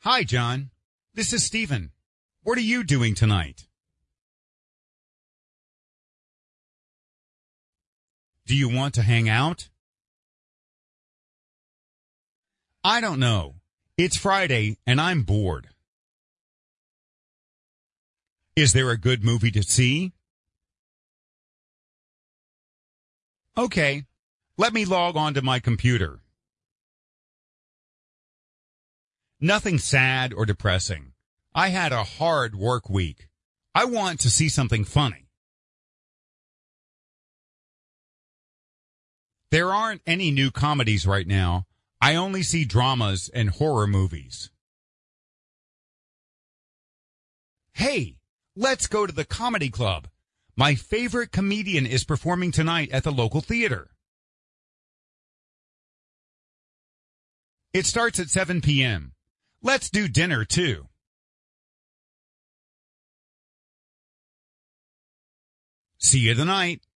Hi, John. This is Stephen. What are you doing tonight? Do you want to hang out? I don't know. It's Friday and I'm bored. Is there a good movie to see? Okay, let me log on to my computer. Nothing sad or depressing. I had a hard work week. I want to see something funny. There aren't any new comedies right now. I only see dramas and horror movies. Hey, let's go to the comedy club. My favorite comedian is performing tonight at the local theater. It starts at 7 p.m. Let's do dinner, too. See you tonight.